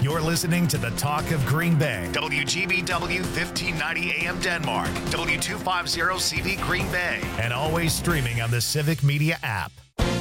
You're listening to the Talk of Green Bay. WGBW 1590 AM Denmark. W250CV Green Bay. And always streaming on the Civic Media app.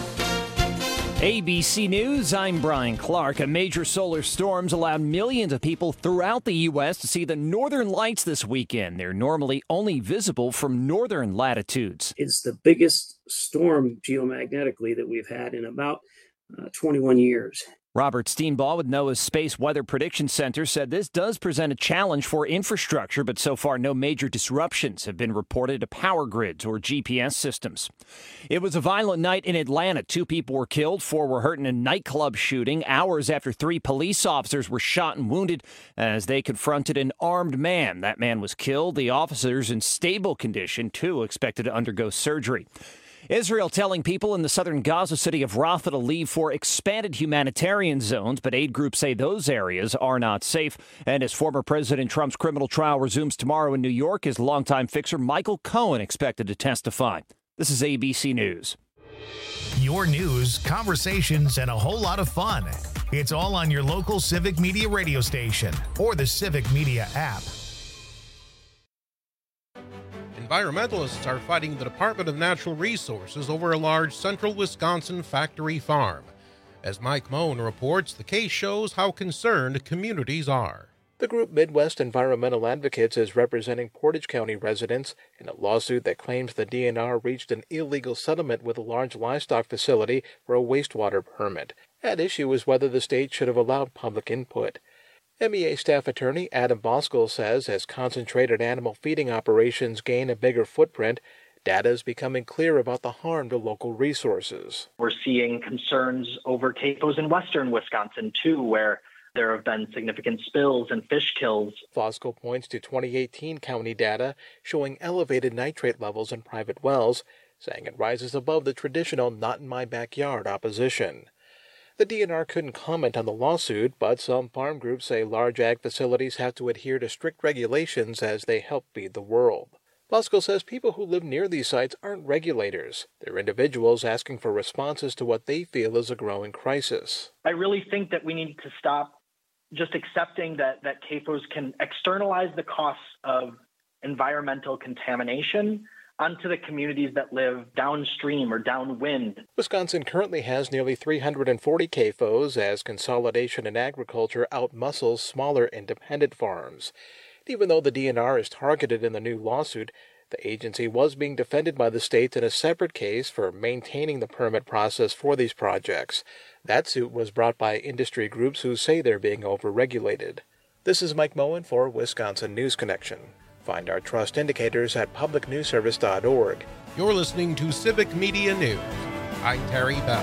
ABC News, I'm Brian Clark. A major solar storms allowed millions of people throughout the U.S. to see the northern lights this weekend. They're normally only visible from northern latitudes. It's the biggest storm geomagnetically that we've had in about 21 years. Robert Steenball with NOAA's Space Weather Prediction Center said this does present a challenge for infrastructure, but so far no major disruptions have been reported to power grids or GPS systems. It was a violent night in Atlanta. 2 people were killed, 4 were hurt in a nightclub shooting, hours after 3 police officers were shot and wounded as they confronted an armed man. That man was killed. The officers in stable condition, 2 expected to undergo surgery. Israel telling people in the southern Gaza city of Rafah to leave for expanded humanitarian zones, but aid groups say those areas are not safe. And as former President Trump's criminal trial resumes tomorrow in New York, his longtime fixer Michael Cohen expected to testify. This is ABC News. Your news, conversations, and a whole lot of fun. It's all on your local Civic Media radio station or the Civic Media app. Environmentalists are fighting the Department of Natural Resources over a large central Wisconsin factory farm. As Mike Moen reports, the case shows how concerned communities are. The group Midwest Environmental Advocates is representing Portage County residents in a lawsuit that claims the DNR reached an illegal settlement with a large livestock facility for a wastewater permit. At issue is whether the state should have allowed public input. MEA staff attorney Adam Boskell says as concentrated animal feeding operations gain a bigger footprint, data is becoming clear about the harm to local resources. We're seeing concerns over CAFOs in western Wisconsin, too, where there have been significant spills and fish kills. Boskell points to 2018 county data showing elevated nitrate levels in private wells, saying it rises above the traditional not-in-my-backyard opposition. The DNR couldn't comment on the lawsuit, but some farm groups say large ag facilities have to adhere to strict regulations as they help feed the world. Boskell says people who live near these sites aren't regulators. They're individuals asking for responses to what they feel is a growing crisis. I really think that we need to stop just accepting that CAFOs can externalize the costs of environmental contamination onto the communities that live downstream or downwind. Wisconsin currently has nearly 340 CAFOs as consolidation in agriculture outmuscles smaller independent farms. Even though the DNR is targeted in the new lawsuit, the agency was being defended by the states in a separate case for maintaining the permit process for these projects. That suit was brought by industry groups who say they're being overregulated. This is Mike Moen for Wisconsin News Connection. Find our trust indicators at publicnewsservice.org. You're listening to Civic Media News. I'm Terry Bell.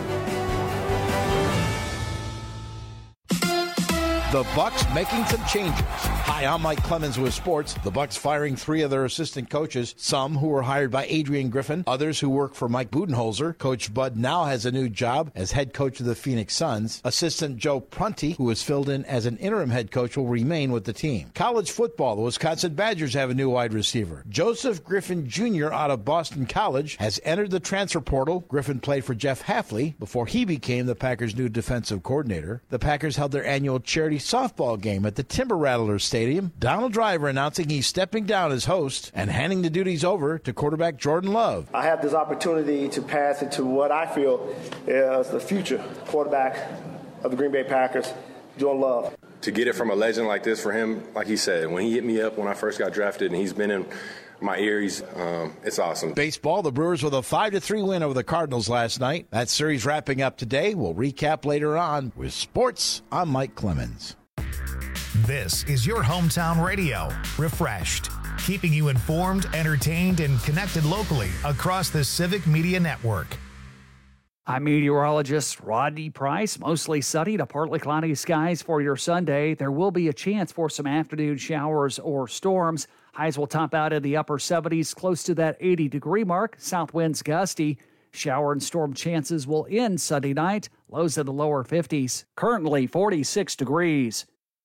The Bucks making some changes. Hi, I'm Mike Clemens with sports. The Bucks firing 3 of their assistant coaches, some who were hired by Adrian Griffin, others who work for Mike Budenholzer. Coach Bud now has a new job as head coach of the Phoenix Suns. Assistant Joe Prunty, who was filled in as an interim head coach, will remain with the team. College football, the Wisconsin Badgers have a new wide receiver. Joseph Griffin Jr. out of Boston College has entered the transfer portal. Griffin played for Jeff Hafley before he became the Packers' new defensive coordinator. The Packers held their annual charity softball game at the Timber Rattlers Stadium. Donald Driver announcing he's stepping down as host and handing the duties over to quarterback Jordan Love. I have this opportunity to pass it to what I feel is the future quarterback of the Green Bay Packers, Jordan Love. To get it from a legend like this for him, like he said, when he hit me up when I first got drafted and he's been in my ears, it's awesome. Baseball, the Brewers with a 5-3 win over the Cardinals last night. That series wrapping up today. We'll recap later on with sports. I'm Mike Clemens. This is your hometown radio, Refreshed, keeping you informed, entertained, and connected locally across the Civic Media Network. I'm meteorologist Rodney Price. Mostly sunny to partly cloudy skies for your Sunday. There will be a chance for some afternoon showers or storms. Highs will top out in the upper 70s, close to that 80-degree mark. South winds gusty. Shower and storm chances will end Sunday night. Lows in the lower 50s. Currently 46 degrees.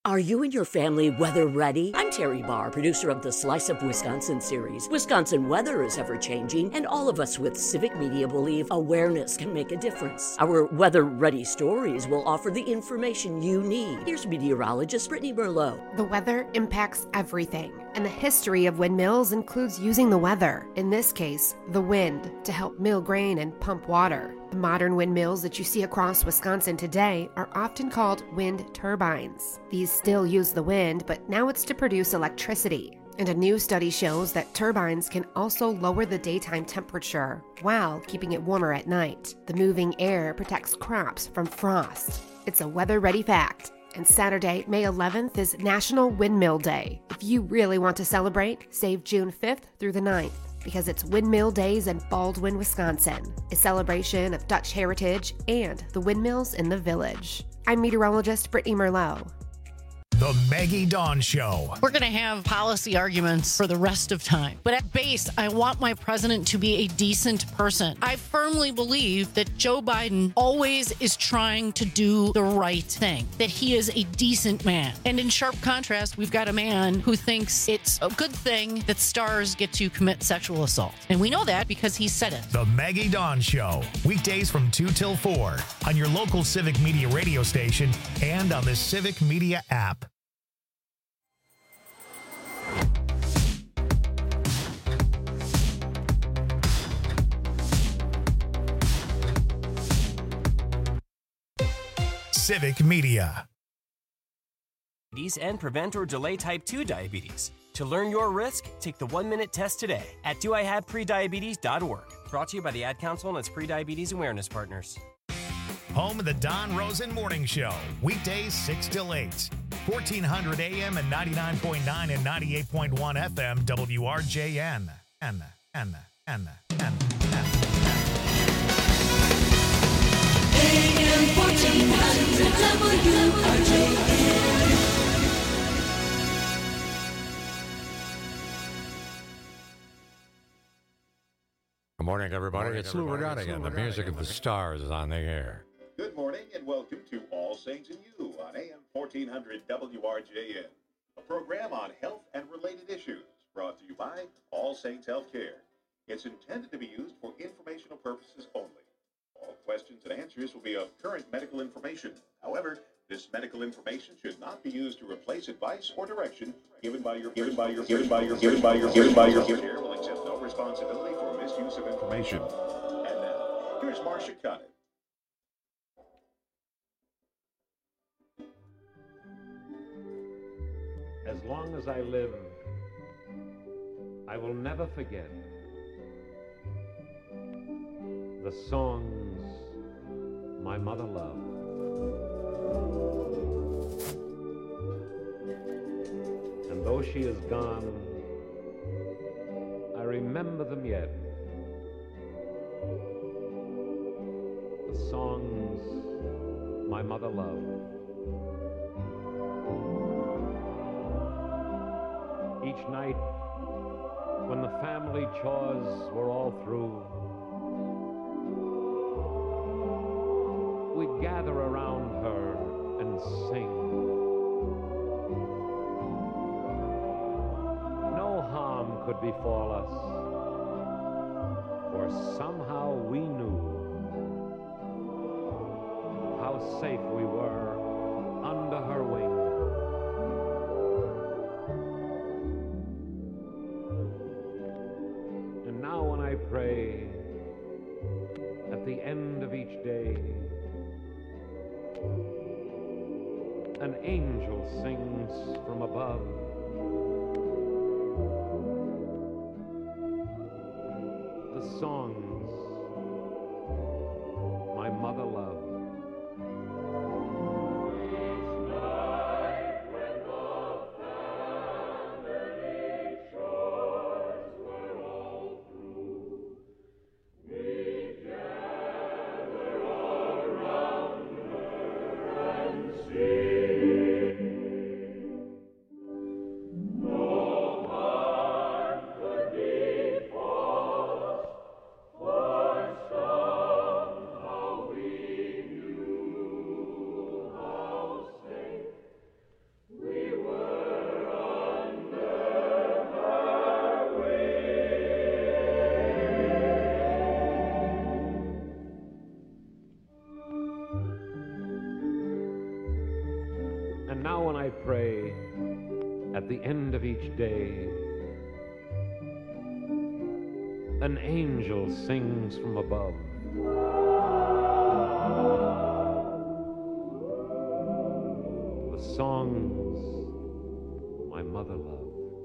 Are you and your family weather ready? I'm Terry Barr, producer of the Slice of Wisconsin series. Wisconsin weather is ever-changing, and all of us with Civic Media believe awareness can make a difference. Our weather-ready stories will offer the information you need. Here's meteorologist Brittany Merlot. The weather impacts everything, and the history of windmills includes using the weather, in this case, the wind, to help mill grain and pump water. The modern windmills that you see across Wisconsin today are often called wind turbines. These still use the wind, but now it's to produce electricity. And a new study shows that turbines can also lower the daytime temperature while keeping it warmer at night. The moving air protects crops from frost. It's a weather-ready fact. And Saturday, May 11th is National Windmill Day. If you really want to celebrate, save June 5th through the 9th. Because it's Windmill Days in Baldwin, Wisconsin, a celebration of Dutch heritage and the windmills in the village. I'm meteorologist Brittany Merlot. The Maggie Dawn Show. We're going to have policy arguments for the rest of time. But at base, I want my president to be a decent person. I firmly believe that Joe Biden always is trying to do the right thing, that he is a decent man. And in sharp contrast, we've got a man who thinks it's a good thing that stars get to commit sexual assault. And we know that because he said it. The Maggie Dawn Show. Weekdays from 2 till 4 on your local Civic Media radio station and on the Civic Media app. Civic Media. And prevent or delay type 2 diabetes. To learn your risk, take the 1-minute test today at doihaveprediabetes.org. Brought to you by the Ad Council and its pre-diabetes awareness partners. Home of the Don Rosen Morning Show. Weekdays 6 till 8. 1400 AM and 99.9 and 98.1 FM WRJN. AM 1400 WRJN. Good morning, everybody. It's Lou Regani, and the music of the stars is on the air. Good morning, and welcome to All Saints and You on AM 1400 WRJN, a program on health and related issues brought to you by All Saints Healthcare. It's intended to be used for informational purposes only. All questions and answers will be of current medical information. However, this medical information should not be used to replace advice or direction given by your care will accept no responsibility for misuse of information. And now, here's Marcia Connett. As long as I live, I will never forget the songs my mother loved. And though she is gone, I remember them yet. The songs my mother loved. Each night, when the family chores were all through, we'd gather around her and sing. No harm could befall us, for somehow we knew how safe we were under her wing. And now when I pray at the end of each day, an angel sings from above. The songs my mother loved. now when I pray, at the end of each day, an angel sings from above. The songs my mother loved.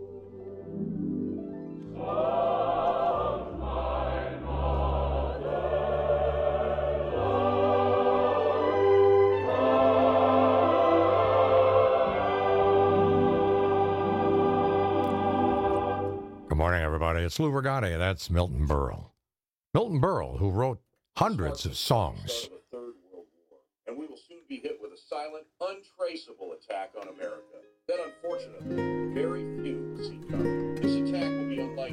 Good morning, everybody. It's Lou Brigati. That's Milton Berle. Milton Berle, who wrote hundreds of songs. And we will soon be hit with a silent, untraceable attack on America that unfortunately very few see coming. This attack will be unlike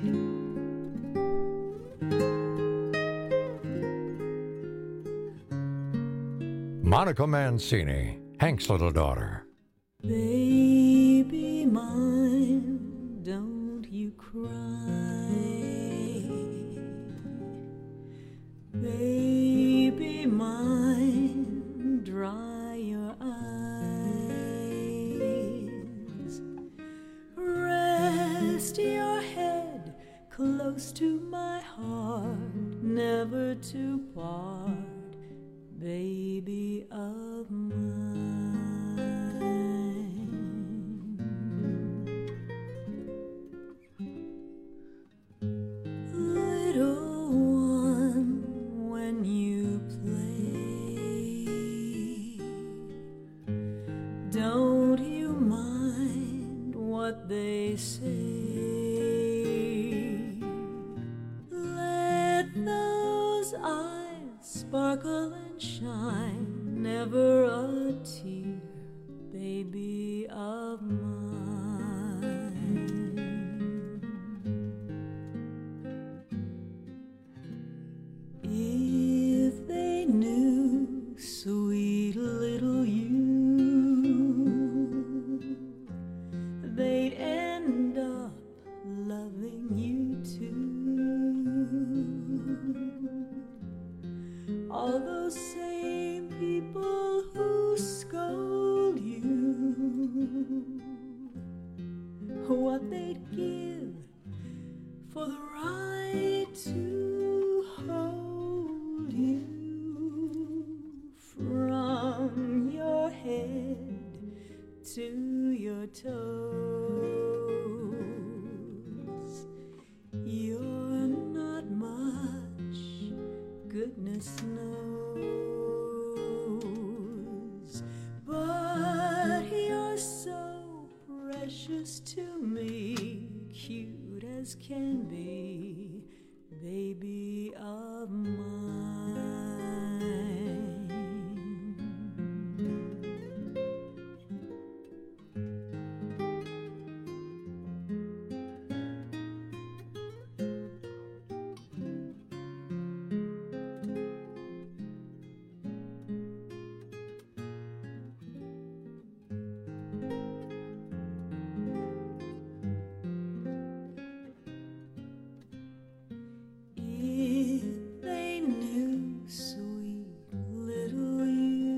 Monica Mancini, Hank's little daughter. Baby mine, don't you cry. Baby mine, dry your eyes. Rest your head close to my heart, never to part, baby of mine. Little one, when you play, don't you mind what they say. Let those eyes sparkle and shine, never a tear, baby of mine. If they knew, sweet little you, they'd end up loving you too. All those same people who scold you, what they'd give for the right to hold you from your head to your toes. You're not much, goodness knows, but you're so precious to me, cute as can be, baby of mine. If they knew, sweet little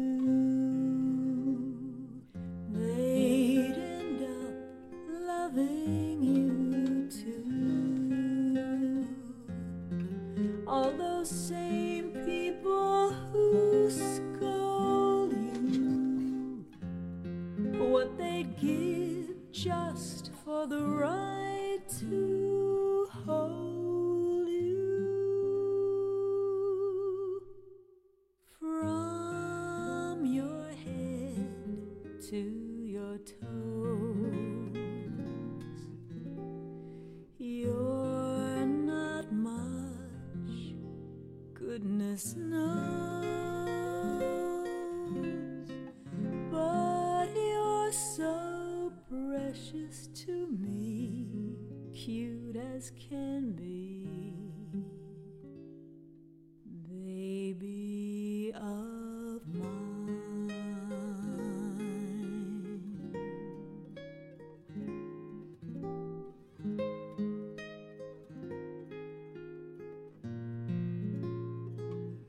you, they'd end up loving you too. All those same people who scold you, what they'd give just for the right to hold you from your head to your toes. You're not much, goodness knows, but you're so precious to me, cute as can be, baby of mine.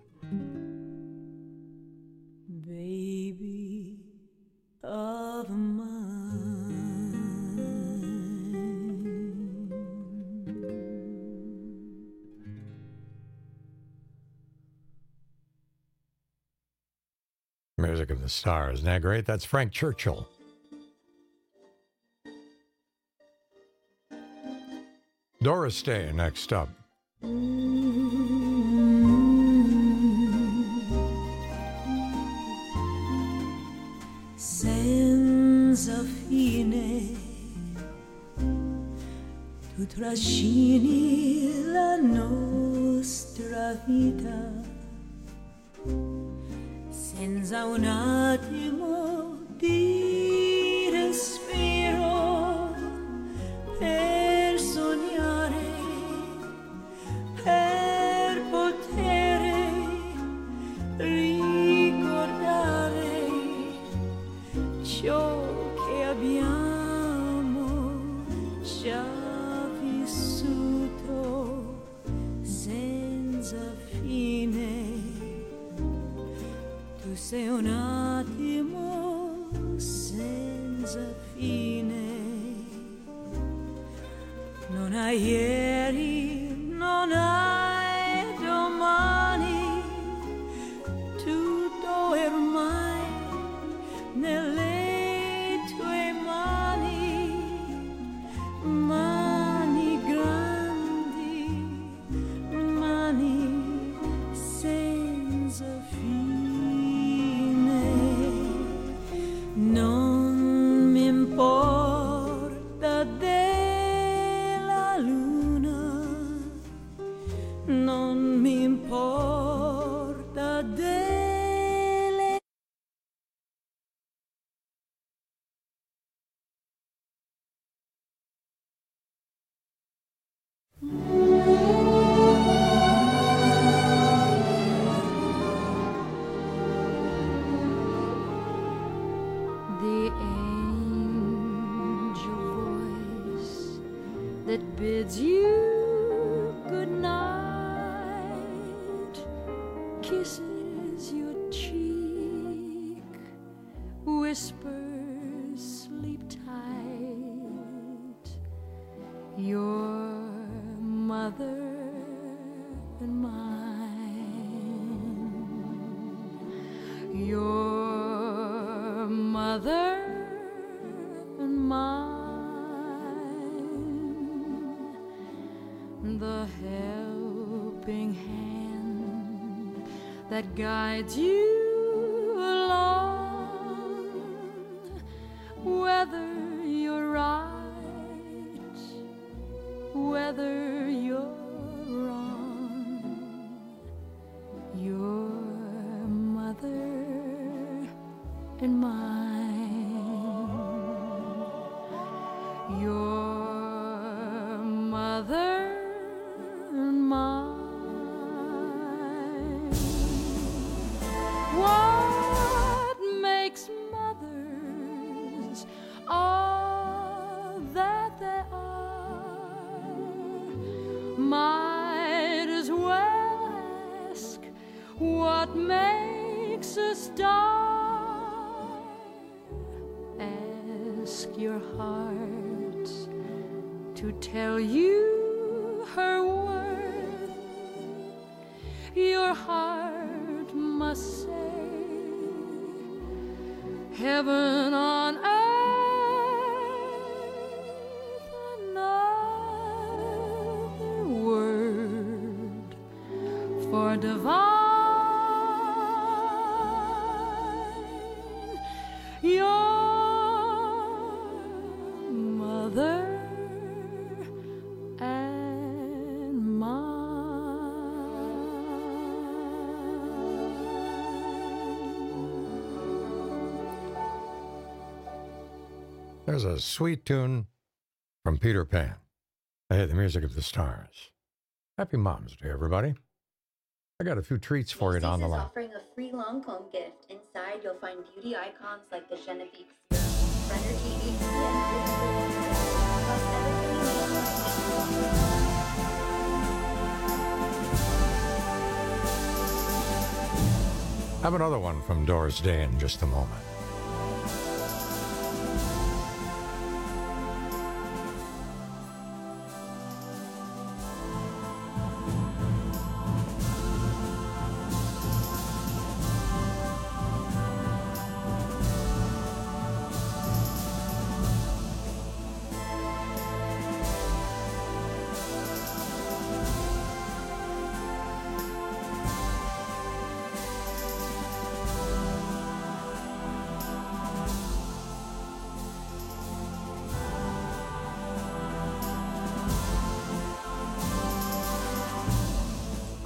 Baby of mine. music of the stars. Isn't that great? That's Frank Churchill. Doris Day next up. Senza fine tu trascini la nostra vita senza un attimo di respiro per sognare, per poter ricordare ciò che abbiamo già vissuto senza fine. Tu sei un attimo senza fine, non hai ieri, non hai domani, tutto ormai nelle tue mani, mani grandi, mani senza fine. Non mi importa della luna, non mi importa delle the angel voice that bids you good night kisses your cheek, whispers sleep tight. Your mother and mine, your mother and mine, the helping hand that guides you along, whether you're right, whether you're wrong, your mother and mine, your mother and mine. What makes mothers all that they are? Might as well ask what makes a star. Ask your heart to tell you her worth. Your heart must say, heaven on earth, another word for divine. Your mother and There's a sweet tune from Peter Pan. Hey, the music of the stars. Happy Mom's Day, everybody. I got a few treats for you down the line. Offering a free Lancome gift. Inside, you'll find beauty icons like the Genevieve Serum, Renner THC, I have another one from Doris Day in just a moment.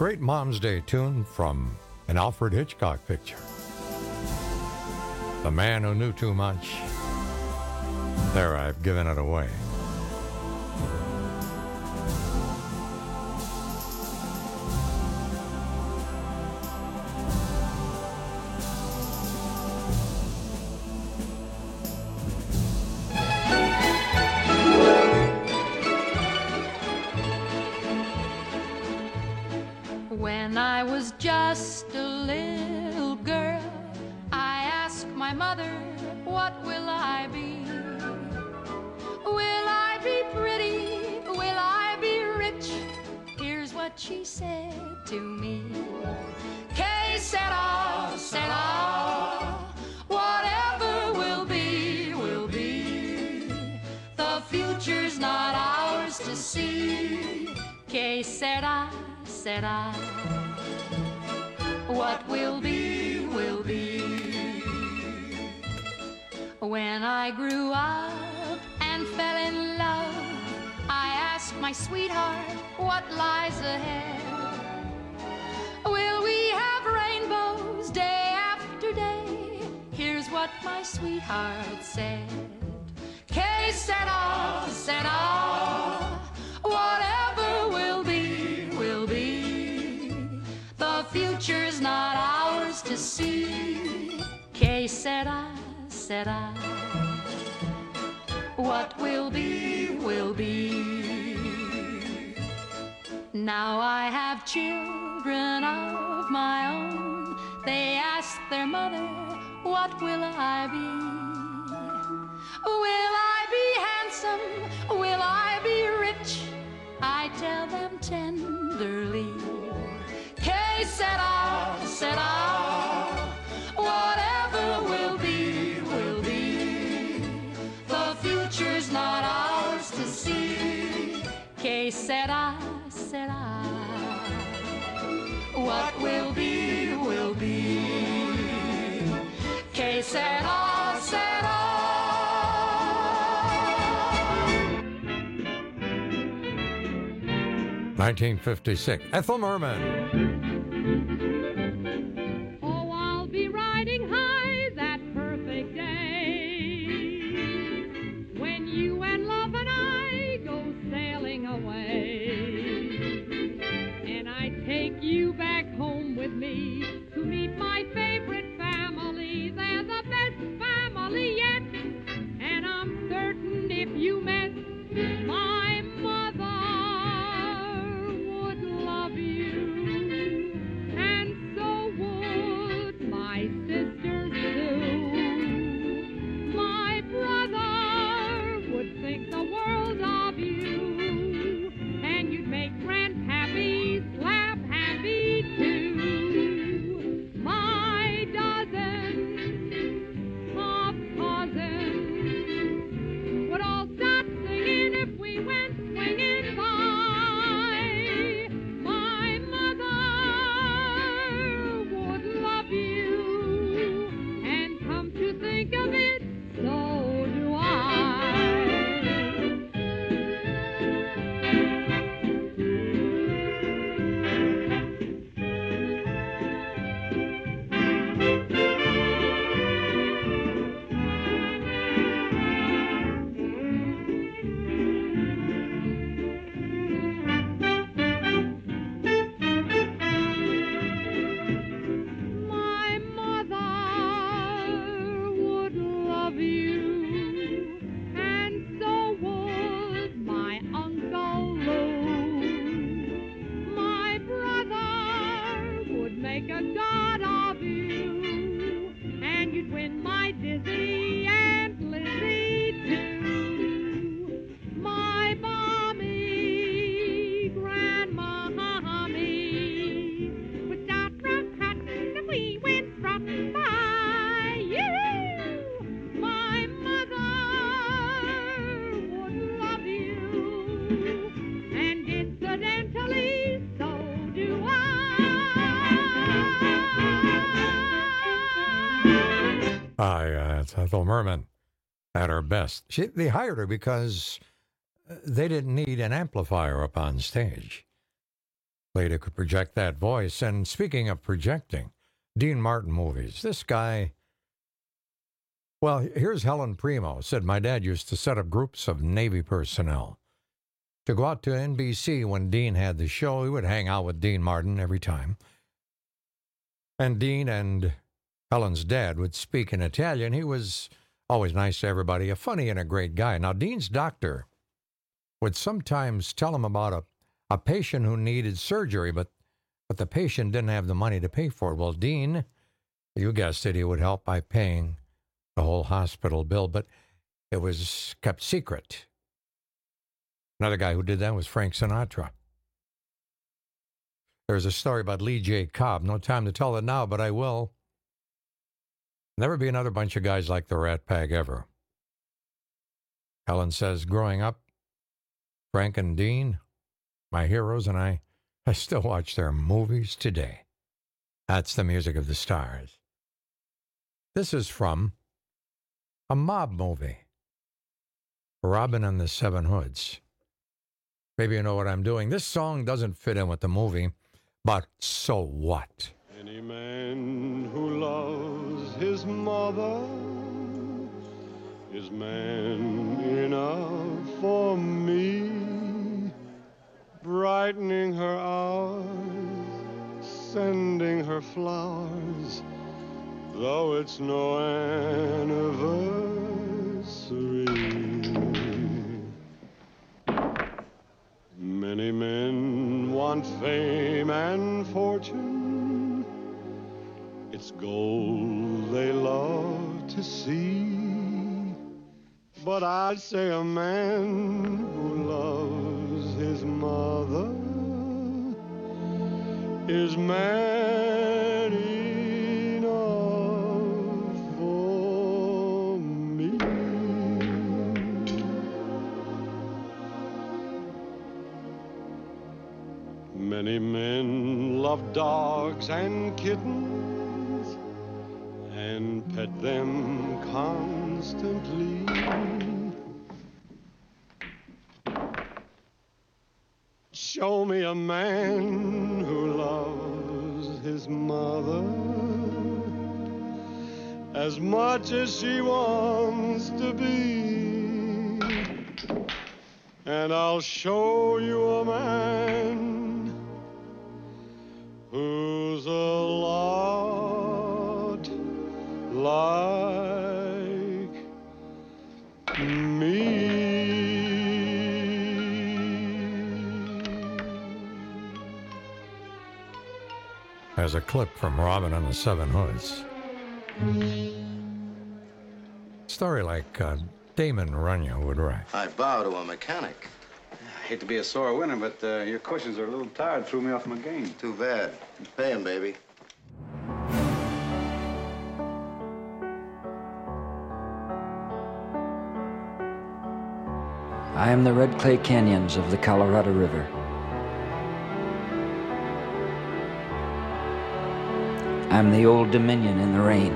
great Mom's Day tune from an Alfred Hitchcock picture. The Man Who Knew Too Much. There, I've given it away. When I was just a little girl, I asked my mother, what will I be? Will I be pretty? Will I be rich? Here's what she said to me. Que sera, sera, whatever will be, will be. The future's not ours to see. Que sera, sera, what will be, will be. When I grew up and fell in love, I asked my sweetheart, what lies ahead? Will we have rainbows day after day? Here's what my sweetheart said. Que sera, sera, whatever will be, will be. The future's not ours to see. Que sera, sera, what will be, will be. Now I have children of my own. They ask their mother, what will I be? Will I be handsome? Will I be rich? I tell them tenderly. Que sera, sera, whatever will be, will be. The future's not ours to see. Que sera, sera, what will be, will be. Que sera, sera. 1956, Ethel Merman. Oh, I'll be riding high that perfect day when you and love and I go sailing away, and I take you back home with me to meet my favorite family. They're the best family yet, and I'm certain if you met my mother would love you, and so would my sisters too. My brother would think the world of you, and you'd make grandpappy slap happy too. My dozens of cousins would all stop singing if we went swinging by. My mother would love you, and come to think of it, so do I. '" It's Ethel Merman at her best. They hired her because they didn't need an amplifier up on stage. Lady could project that voice. And speaking of projecting, Dean Martin movies. This guy, well, here's Helen Primo. Said, my dad used to set up groups of Navy personnel to go out to NBC when Dean had the show. He would hang out with Dean Martin every time. And Dean and Helen's dad would speak in Italian. He was always nice to everybody, a funny and a great guy. Now, Dean's doctor would sometimes tell him about a patient who needed surgery, but the patient didn't have the money to pay for it. Well, Dean, you guessed it, he would help by paying the whole hospital bill, but it was kept secret. Another guy who did that was Frank Sinatra. There's a story about Lee J. Cobb. No time to tell it now, but I will. Never be another bunch of guys like the Rat Pack ever. Helen says, growing up, Frank and Dean, my heroes, and I still watch their movies today. That's the music of the stars. This is from a mob movie, Robin and the Seven Hoods. Maybe you know what I'm doing. This song doesn't fit in with the movie, but so what? Any man who loves his mother is man enough for me. Brightening her hours, sending her flowers, though it's no anniversary. Many men want fame and fortune. It's gold they love to see. But I'd say a man who loves his mother is man enough for me. Many men love dogs and kittens and pet them constantly. Show me a man who loves his mother as much as she wants to be, and I'll show you a man who's a lot like me. As a clip from Robin and the Seven Hoods. Story like Damon Runyon would write. I bow to a mechanic. I hate to be a sore winner, but your cushions are a little tired. Threw me off my game. Too bad. Pay him, baby. I am the red clay canyons of the Colorado River. I'm the Old Dominion in the rain.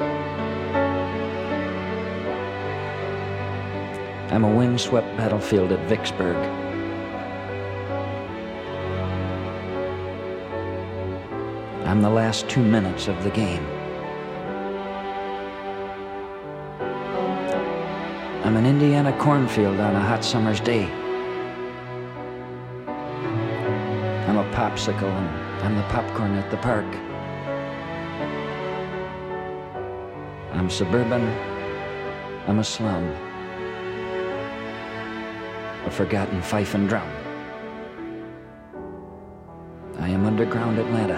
I'm a windswept battlefield at Vicksburg. I'm the last 2 minutes of the game. I'm an Indiana cornfield on a hot summer's day. I'm a popsicle and I'm the popcorn at the park. I'm suburban, I'm a slum, a forgotten fife and drum. I am underground Atlanta,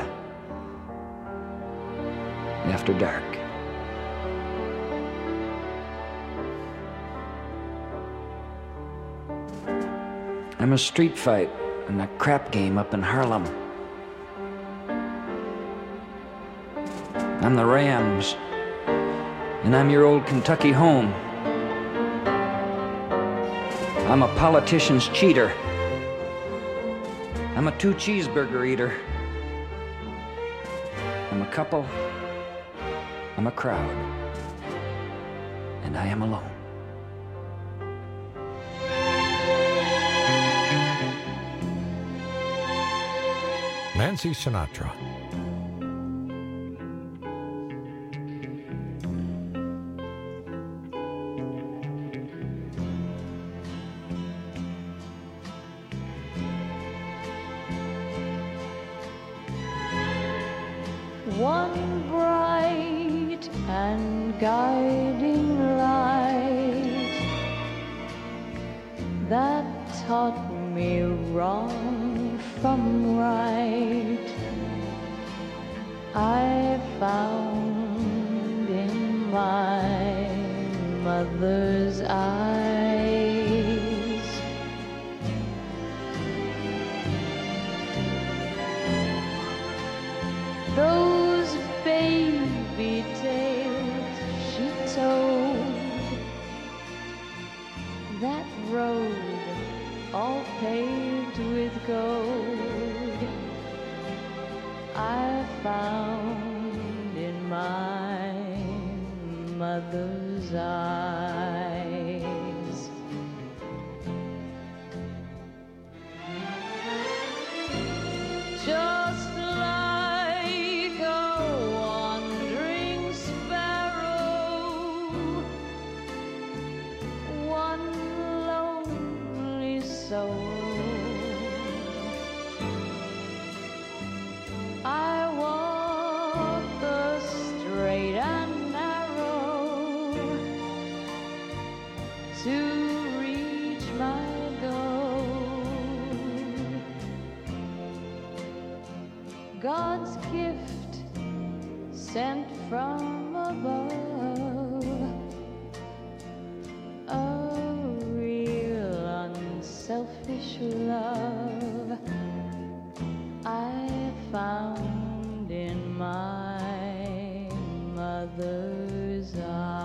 after dark. I'm a street fight and a crap game up in Harlem. I'm the Rams, and I'm your old Kentucky home. I'm a politician's cheater. I'm a 2-cheeseburger eater. I'm a couple. I'm a crowd. And I am alone. Nancy Sinatra. One bright and guiding light that taught me wrong from right, I found in my mother's eyes. Those baby tales she told, that road all paved with gold, I found in my mother's eyes. Just like a wandering sparrow, one lonely soul, I walk the straight and narrow to reach my goal. God's gift sent from above, a real unselfish love I found in my mother's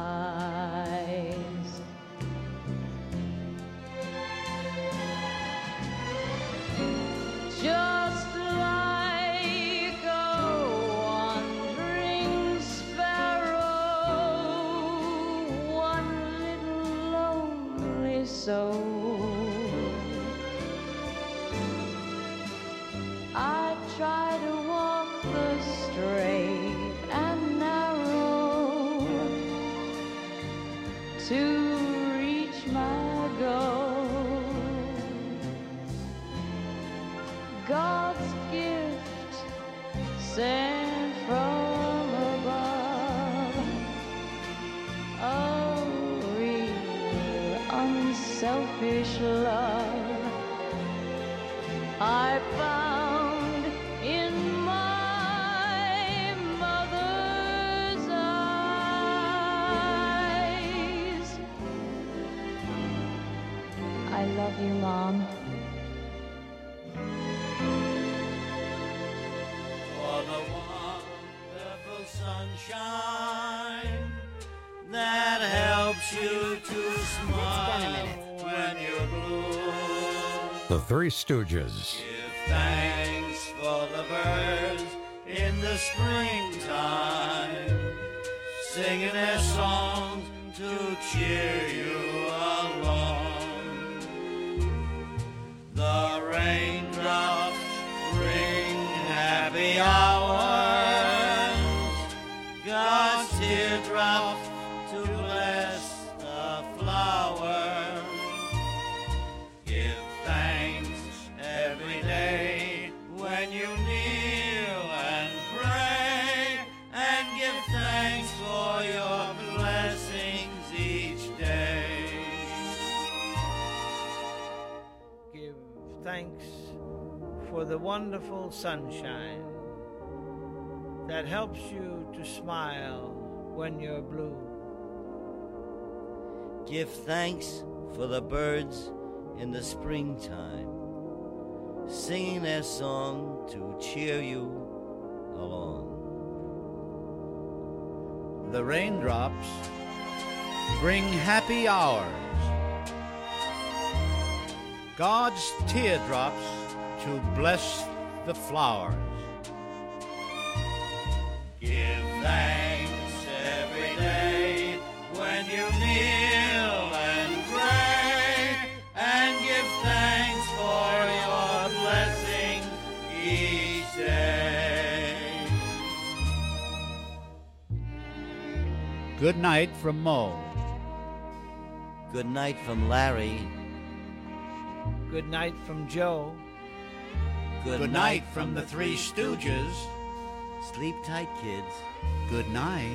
eyes. Just like a wandering sparrow, one little lonely soul, I try to walk the straight and narrow to reach my goal. God's gift sent from above, a real unselfish love I found in my mother's eyes. I love you, Mom. For the wonderful sunshine that helps you to smile when you're blue. The Three Stooges. Give thanks for the birds in the springtime, singing their songs to cheer you along. The raindrops bring happy hours, God's teardrops to bless the flowers. Give thanks every day when you kneel and pray, and give thanks for your blessings each day. Give thanks for the wonderful sunshine that helps you to smile when you're blue. Give thanks for the birds in the springtime, singing their song to cheer you along. The raindrops bring happy hours, God's teardrops to bless the flowers. Give thanks every day when you kneel and pray, and give thanks for your blessings each day. Good night from Mo. Good night from Larry. Good night from Joe. Good night from the Three Stooges. Sleep tight, kids. Good night.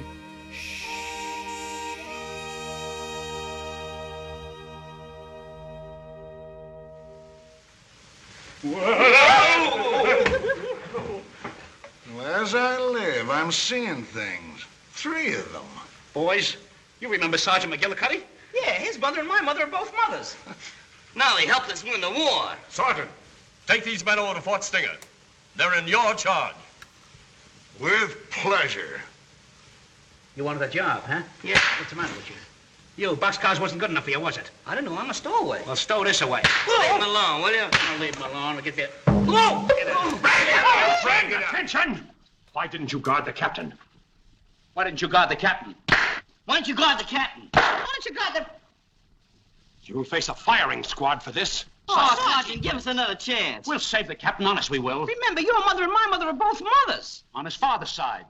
Well, as I live, I'm seeing things. 3 of them. Boys, you remember Sergeant McGillicuddy? Yeah, his mother and my mother are both mothers. Now he helped us win the war. Sergeant, take these men over to Fort Stinger. They're in your charge. With pleasure. You wanted a job, huh? Yeah. What's the matter with you? You, boxcars wasn't good enough for you, was it? I don't know. I'm a stowaway. Well, stow this away. Leave him alone, will you? I'll leave him alone. We'll get there. Whoa! Get out. Attention! Why didn't you guard the captain? Why didn't you guard the captain? Why don't you guard the captain? Why don't you guard the... You'll face a firing squad for this. Oh, Sergeant, give us another chance. We'll save the captain, honest we will. Remember, your mother and my mother are both mothers. On his father's side.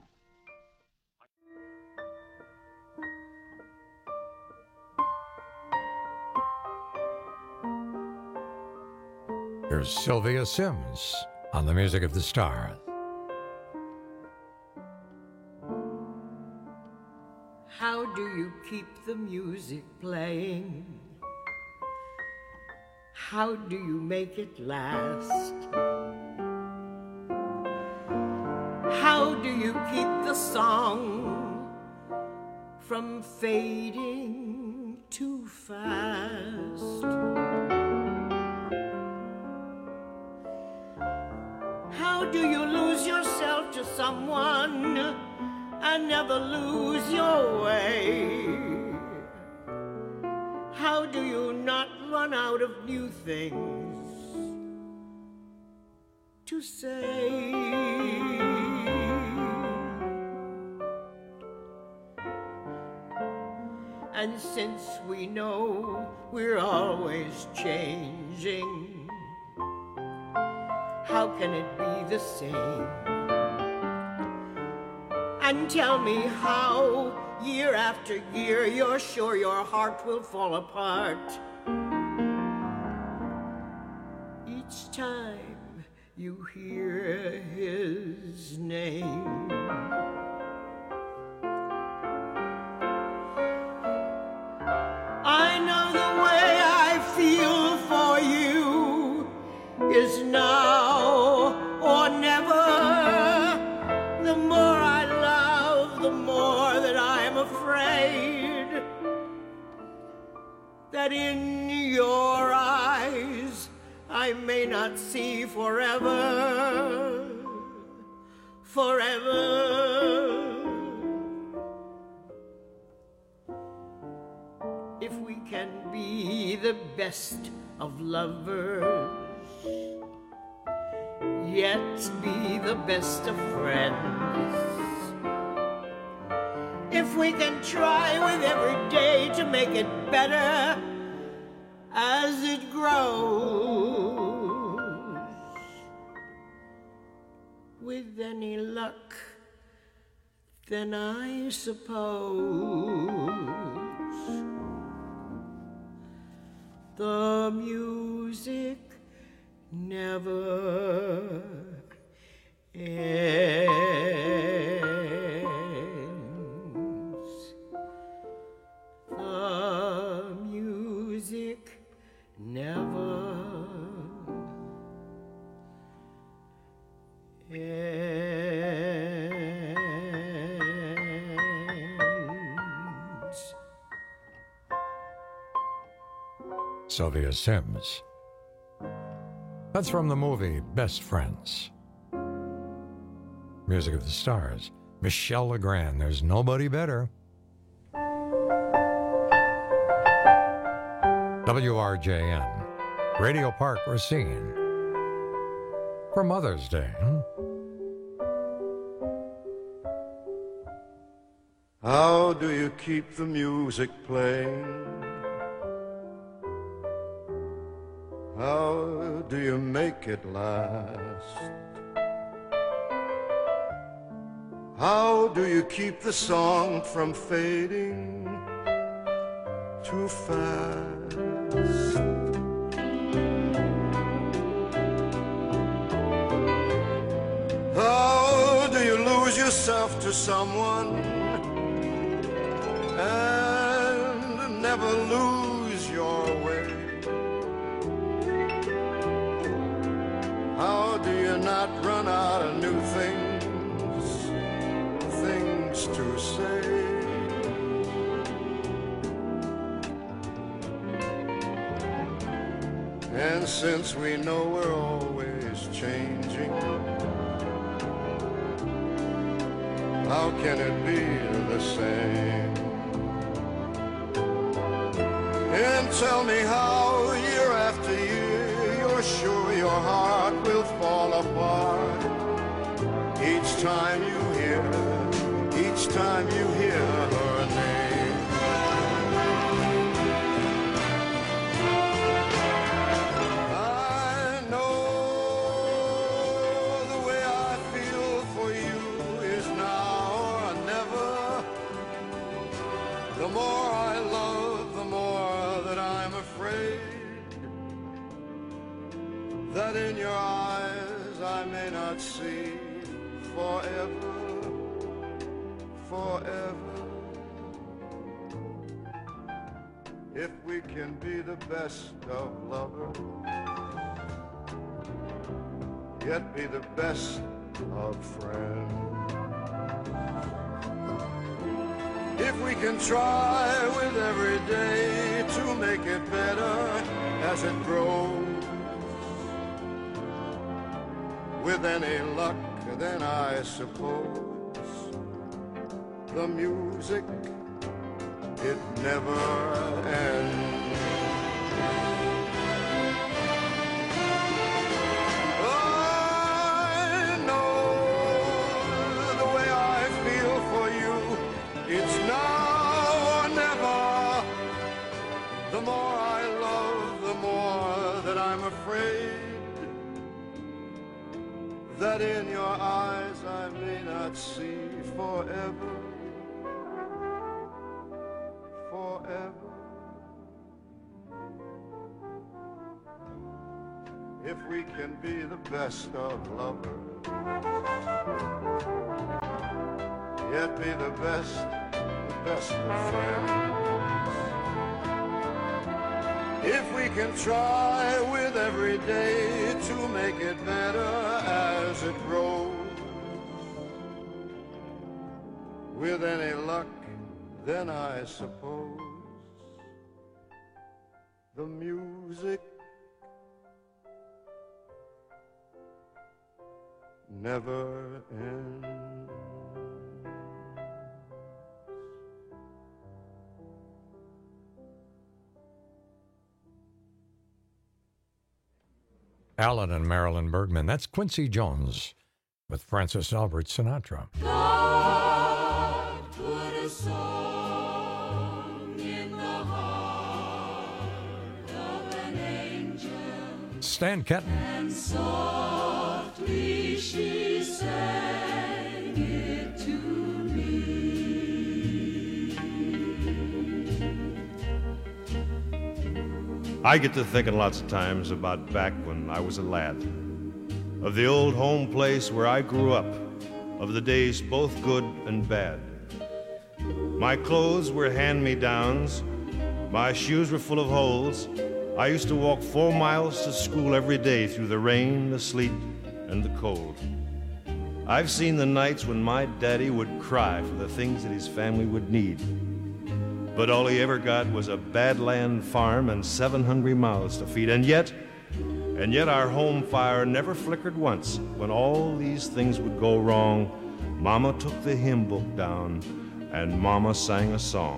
Here's Sylvia Sims on the Music of the Stars. How do you keep the music playing? How do you make it last? How do you keep the song from fading too fast? How do you lose yourself to someone and never lose your way? How do you not run out of new things to say? And since we know we're always changing, how can it be the same? And tell me how, year after year, you're sure your heart will fall apart each time you hear his name. I know the way I feel for you is now or never. The more I love, the more that I'm afraid that in your eyes I may not see forever, forever. If we can be the best of lovers, yet be the best of friends. If we can try with every day to make it better as it grows, with any luck, then I suppose the music never ends. The music never ends. Sylvia Sims. That's from the movie Best Friends. Music of the Stars. Michelle Legrand. There's nobody better. WRJN. Radio Park Racine. For Mother's Day. How do you keep the music playing? How do you make it last? How do you keep the song from fading too fast? How do you lose yourself to someone and never lose your way? How do you not run out of new things to say? And since we know we're always changing, how can it be the same? And tell me how year after year you're sure your heart will fall apart each time you hear her name. I know the way I feel for you is now or never. The more I love, the more that I'm afraid that in your eyes I may not see forever. If we can be the best of lovers, yet be the best of friends. If we can try with every day to make it better as it grows, with any luck, then I suppose the music, it never ends. I know the way I feel for you, it's now or never. The more I love, the more that I'm afraid that in your eyes I may not see forever. If we can be the best of lovers, yet be the best of friends. If we can try with every day to make it better as it grows, with any luck, then I suppose the music never ends. Alan and Marilyn Bergman. That's Quincy Jones with Francis Albert Sinatra. God put a song in the heart of an angel. Stan Kenton. And softly she sang it to me. I get to thinking lots of times about back when I was a lad, of the old home place where I grew up, of the days both good and bad. My clothes were hand-me-downs, my shoes were full of holes. I used to walk 4 miles to school every day through the rain, the sleet, and the cold. I've seen the nights when my daddy would cry for the things that his family would need. But all he ever got was a badland farm and 7 hungry mouths to feed. And yet our home fire never flickered once. When all these things would go wrong, Mama took the hymn book down and Mama sang a song.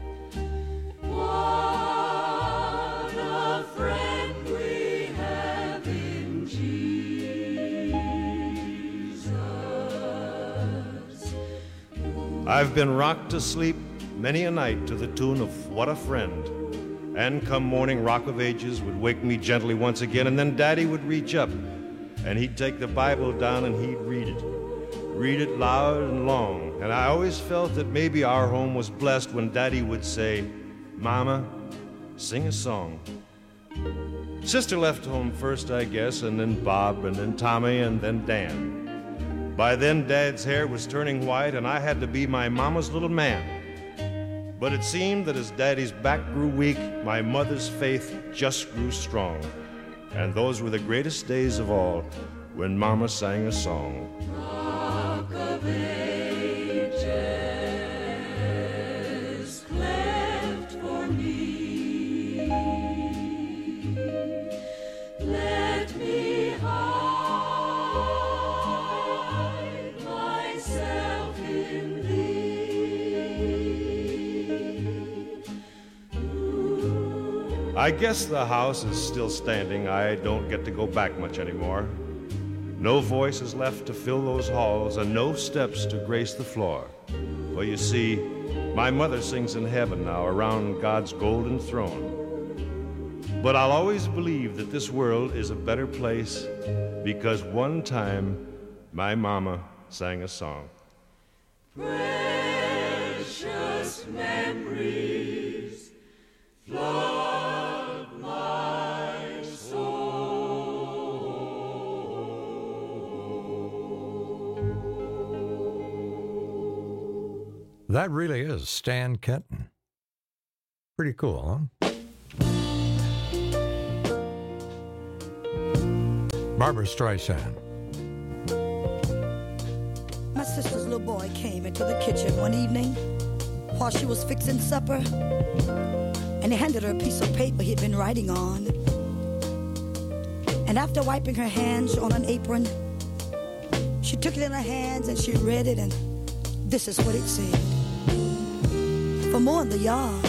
What a friend we have in Jesus. I've been rocked to sleep many a night to the tune of What a Friend. And come morning, Rock of Ages would wake me gently once again, and then Daddy would reach up, and he'd take the Bible down and he'd read it. read it loud and long, and I always felt that maybe our home was blessed when Daddy would say, "Mama, sing a song." Sister left home first, I guess, and then Bob, and then Tommy, and then Dan. By then, Dad's hair was turning white, and I had to be my mama's little man. But it seemed that as Daddy's back grew weak, my mother's faith just grew strong. And those were the greatest days of all, when Mama sang a song. Rock of Ages, cleft for me, let me hide myself in thee. I guess the house is still standing. I don't get to go back much anymore. No voice is left to fill those halls, and no steps to grace the floor. For you see, my mother sings in heaven now around God's golden throne. But I'll always believe that this world is a better place because one time my mama sang a song. Precious memories flood my soul. That really is Stan Kenton. Pretty cool, huh? Barbra Streisand. My sister's little boy came into the kitchen one evening while she was fixing supper, and he handed her a piece of paper he'd been writing on. And after wiping her hands on an apron, she took it in her hands and she read it, and this is what it said. For mowing the yard,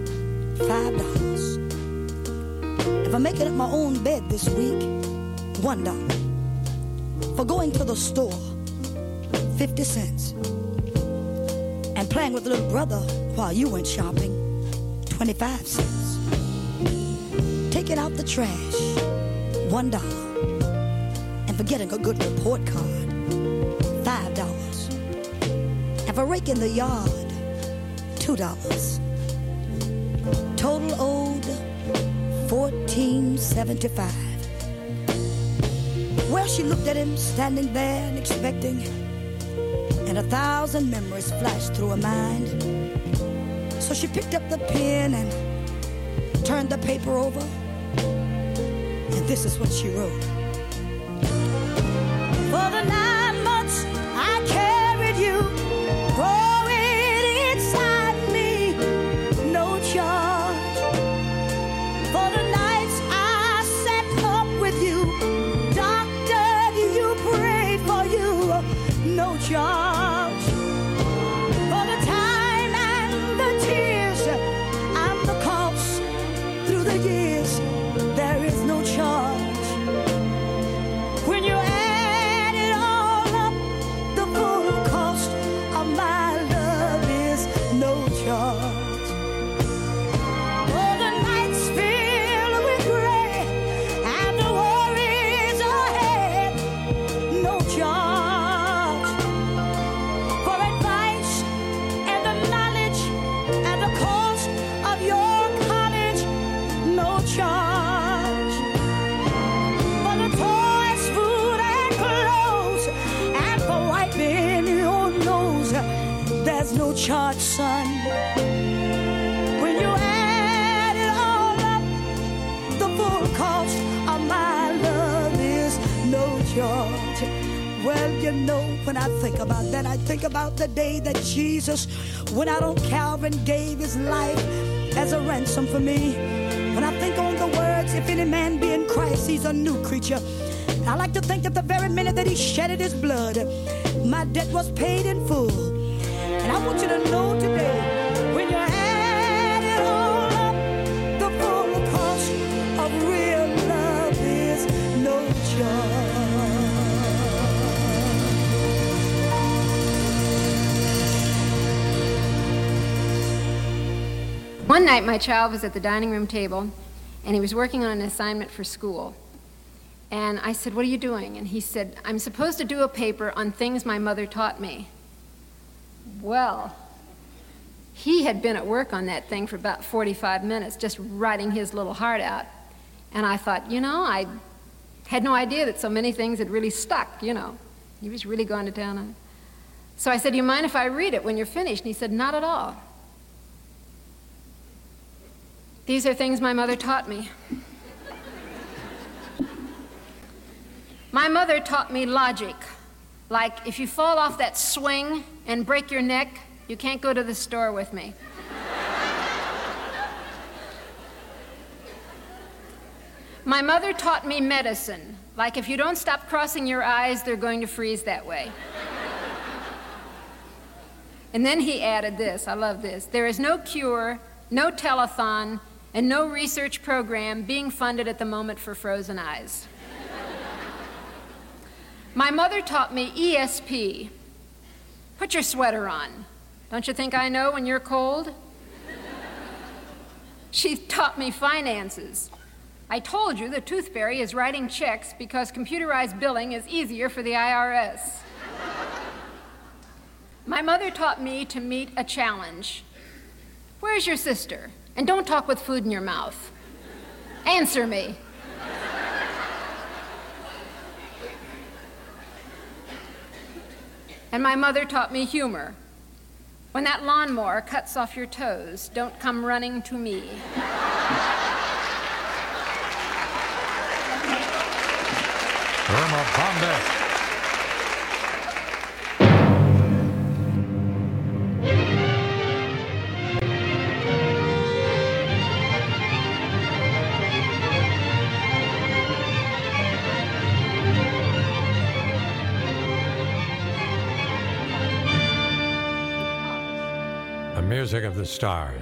$5. If I'm making up my own bed this week, $1. For going to the store, 50 cents. And playing with little brother while you went shopping, 25 cents. Taking out the trash, $1. And for getting a good report card, $5. And for raking the yard, $2. Total owed $14.75. Well, she looked at him standing there and expecting, and 1,000 memories flashed through her mind. So she picked up the pen and turned the paper over, and this is what she wrote. For the 9 months I carried you, growing inside me, no charge. For the nights I sat up with you, no charge. For the time and the tears and the cost through the years, there is no charge. When you add it all up, the full cost of my love is no charge. For the nights filled with gray and the worries ahead, no charge. There's no charge, son. When you add it all up, the full cost of my love is no charge. Well, you know, when I think about that, I think about the day that Jesus went out on Calvary and gave his life as a ransom for me. When I think on the words, if any man be in Christ, he's a new creature. I like to think that the very minute that he shedded his blood, my debt was paid in full. And I want you to know today, when you add it all up, the full cost of real love is no charge. One night, my child was at the dining room table, and he was working on an assignment for school. And I said, what are you doing? And he said, I'm supposed to do a paper on things my mother taught me. Well, he had been at work on that thing for about 45 minutes, just writing his little heart out. And I thought, you know, I had no idea that so many things had really stuck, you know. He was really going to town on it. So I said, do you mind if I read it when you're finished? And he said, not at all. These are things my mother taught me. My mother taught me logic. Like, if you fall off that swing and break your neck, you can't go to the store with me. My mother taught me medicine. Like, if you don't stop crossing your eyes, they're going to freeze that way. And then he added this, I love this. There is no cure, no telethon, and no research program being funded at the moment for frozen eyes. My mother taught me ESP. Put your sweater on. Don't you think I know when you're cold? She taught me finances. I told you the Tooth Fairy is writing checks because computerized billing is easier for the IRS. My mother taught me to meet a challenge. Where's your sister? And don't talk with food in your mouth. Answer me. And my mother taught me humor. When that lawnmower cuts off your toes, don't come running to me. Irma Bombay. The music of the stars.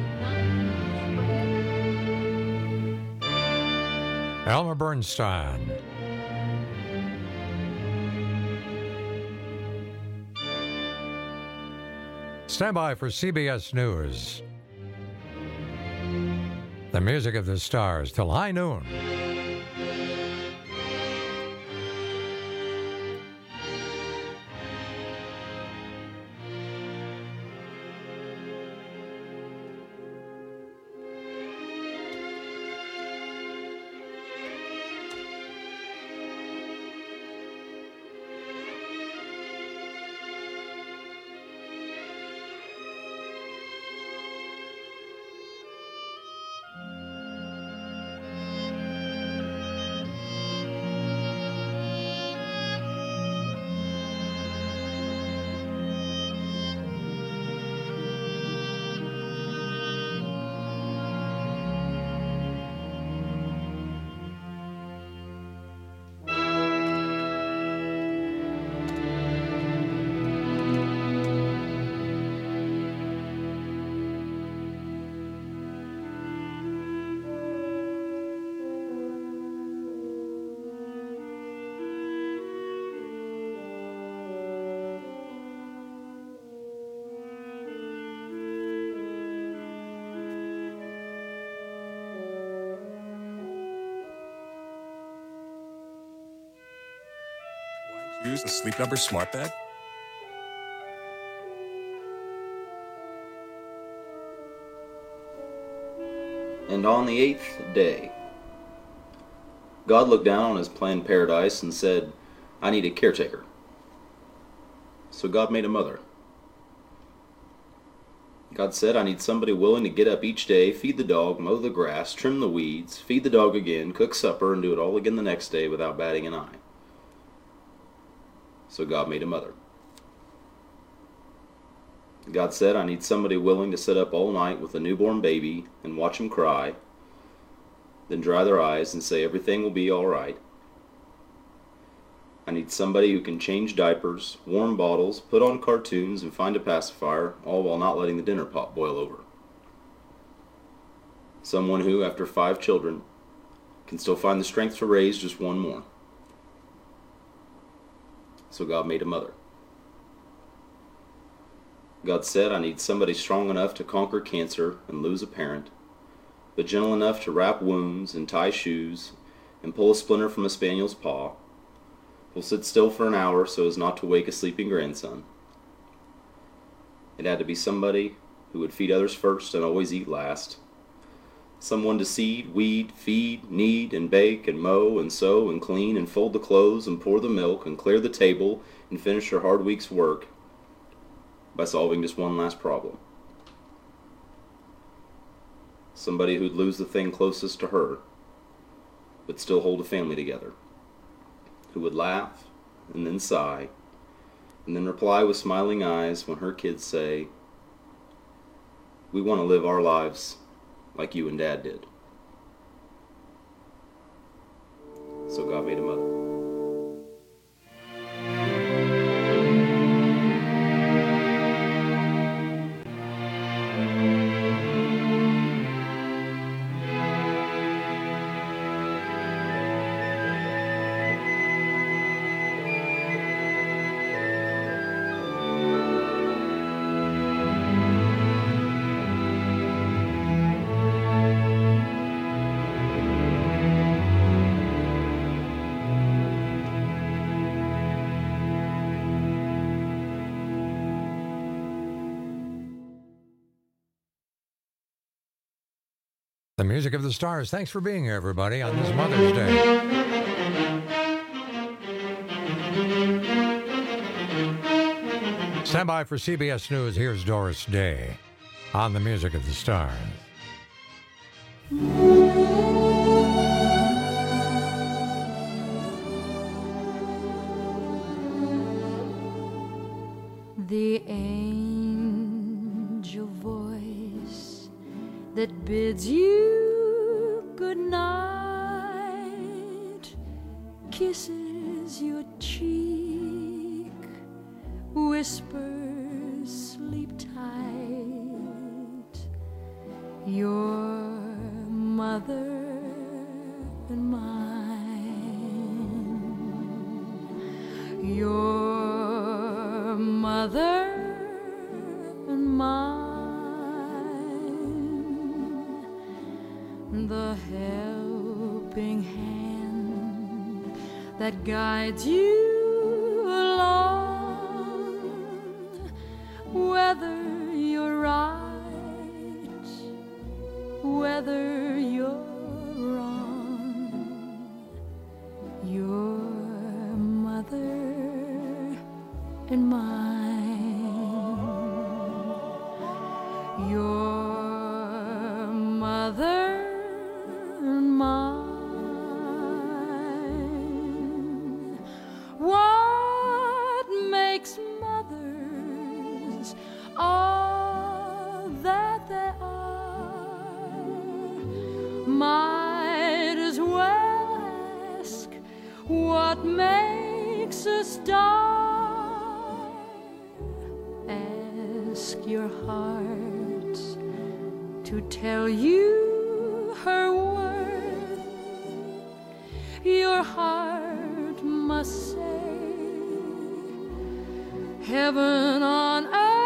Elmer Bernstein. Stand by for CBS News. The music of the stars till high noon. Use the Sleep Number smart bed? And on the 8th day, God looked down on his planned paradise and said, I need a caretaker. So God made a mother. God said, I need somebody willing to get up each day, feed the dog, mow the grass, trim the weeds, feed the dog again, cook supper, and do it all again the next day without batting an eye. So God made a mother. God said, I need somebody willing to sit up all night with a newborn baby and watch him cry, then dry their eyes and say everything will be all right. I need somebody who can change diapers, warm bottles, put on cartoons, and find a pacifier, all while not letting the dinner pot boil over. Someone who, after 5 children, can still find the strength to raise just one more. So God made a mother. God said, I need somebody strong enough to conquer cancer and lose a parent, but gentle enough to wrap wounds and tie shoes and pull a splinter from a spaniel's paw. Will sit still for an hour so as not to wake a sleeping grandson. It had to be somebody who would feed others first and always eat last. Someone to seed, weed, feed, knead, and bake, and mow, and sew, and clean, and fold the clothes, and pour the milk, and clear the table, and finish her hard week's work by solving just one last problem. Somebody who'd lose the thing closest to her, but still hold a family together. Who would laugh, and then sigh, and then reply with smiling eyes when her kids say, "We want to live our lives like you and Dad did." So God made a mother. The music of the stars. Thanks for being here, everybody, on this Mother's Day. Stand by for CBS News. Here's Doris Day on the music of the stars. The angel voice that bids you good night kisses your cheek, whispers sleep tight. Your mother and mine, your mother and mine, the helping hand that guides you along, whether you're right, whether you're wrong, your mother and mine, your mother and mine. What makes mothers all that they are? Might as well ask what makes a star. Ask your heart to tell you her worth. Your heart must say, heaven on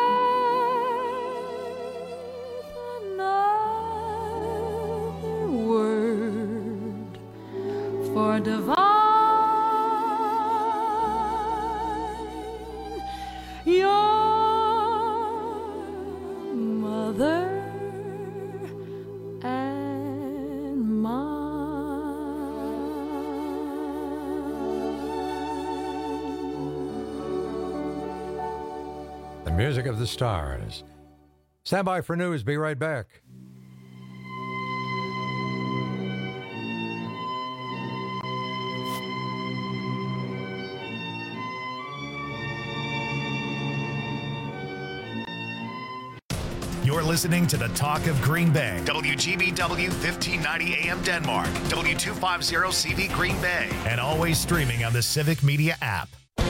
earth, another word for divine. Your mother and The music of the stars. Stand by for news. Be right back. You're listening to the Talk of Green Bay. WGBW 1590 AM Denmark. W250 CV Green Bay. And always streaming on the Civic Media app.